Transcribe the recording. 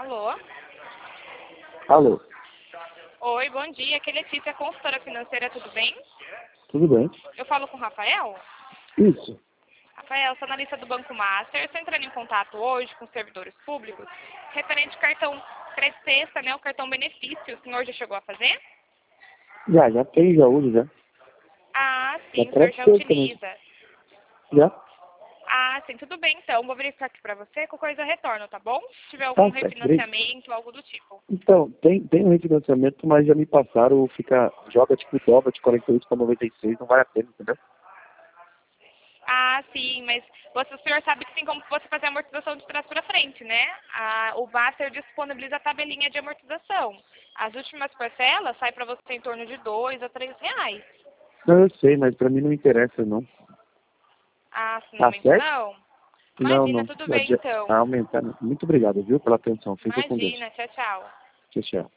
Alô? Alô, Oi, bom dia. Aqui é Letícia, consultora financeira, tudo bem? tudo bem? Eu falo com o Rafael? Isso. Rafael, sou analista do Banco Master. Estou entrando em contato hoje com os servidores públicos referente ao cartão Crescesta, né? O cartão benefício. O senhor já chegou a fazer? Já tem, já uso, já. Ah, Já sim, o senhor já presta também. utiliza. Já? Ah, sim, tudo bem então. Vou verificar aqui pra você. Qualquer coisa eu retorno, tá bom? Se tiver algum Tá certo. refinanciamento, algo do tipo. Então, tem um refinanciamento, mas já me passaram, joga tipo dobra de 48 para 96, não vale a pena, entendeu? Ah, sim, mas o senhor sabe que tem como você fazer a amortização de trás para frente, né? O Master disponibiliza a tabelinha de amortização. As últimas parcelas saem para você em torno de R$ 2 a R$ 3. Não, eu sei, mas pra mim não interessa, não. Ah, no Tá momento certo? não? Não, Imagina, não. tudo bem Precisa então. aumentar. Muito obrigado, viu, pela atenção. Fica com Deus. Imagina, tchau, tchau. Tchau, tchau.